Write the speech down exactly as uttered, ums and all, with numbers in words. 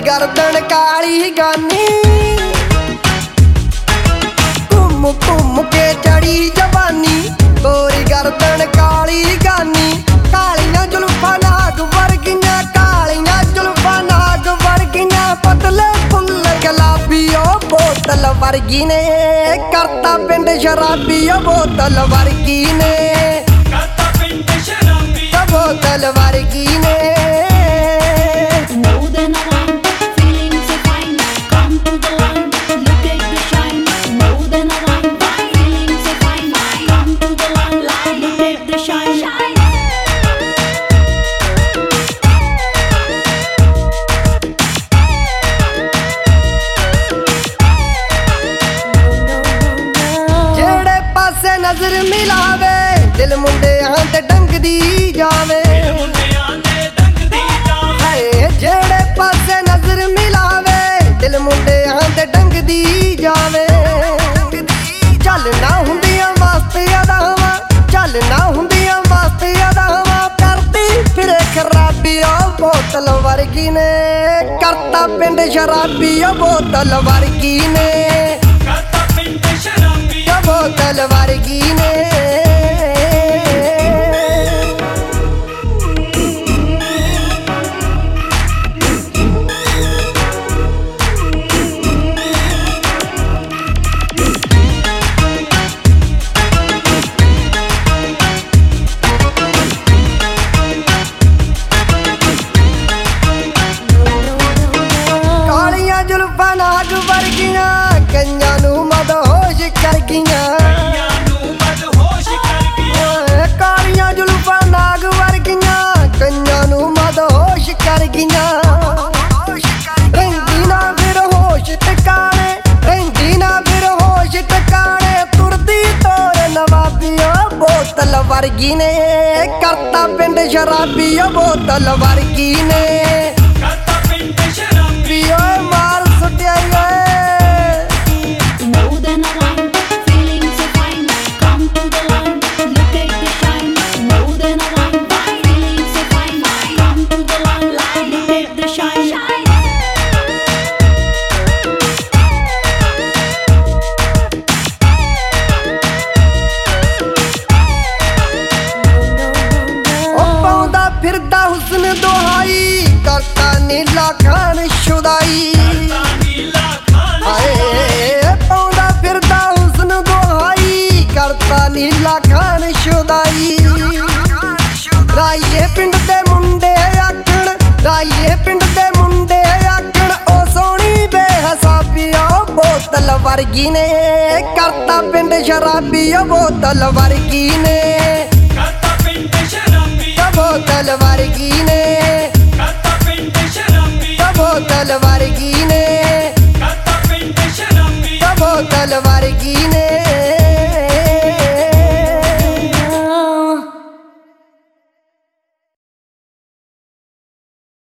गर्दन काली गानी घूम घूम के चढ़ी जवानी गोरी गर्दन काली गानी कालियां जुल्फां नाग वर्गियां कालियां जुल्फां नाग वर्गियां पतले फुल्ल गुलाबी ओ बोतल वर्गी ने करता पिंड शराबी ओ बोतल वर्गी ने करता पिंड शराबी ओ बोतल वर्गी ने नजर मिलावे दिल मुंडियां ते डंगदी जावे जेड़े पासे नजर मिलावे दिल मुंडियां ते डंगदी जावे चल ना हुंदियां वास्ते अदावां चल ना हुंदियां वास्ते अदावां करदी फिरे खराबी ओ बोतल वर्गी ने करता पिंड शराबी ओ बोतल वर्गी ने करता पिंड शराबी ओ बोतल वर्गी ने जुल्फां नाग वर्गियां कईयां नू मदहोश कर गियां कालियां जुल्फां नाग वर्गियां कईयां नू मदहोश कर गियां रहिंदी ना फिर होश टकाने रहिंदी ना फिर होश टकाने तुरदी तोर नवाबी ओ बोतल वर्गी ने करता पिंड शराबी ओ बोतल वर्गी ने करता पिंड शराबी ओ मार सुटिया फिरदा हुस्न दोहाई करता नीला खान शुदाई पौंदा फिरदा हुस्न दोहाई करता नीला खान शुदाई राइए पिंड दे मुंडे आखण राइए पिंड दे मुंडे आखण ओ सोहनी बेहसाबी ओ बोतल वर्गी ने करता पिंड शराबी ओ बोतल वर्गी ने करता पिंड शराबी ओ बोतल वर्गी ने करता पिंड शराबी ओ बोतल वर्गी ने करता पिंड शराबी ओ बोतल वर्गी ने।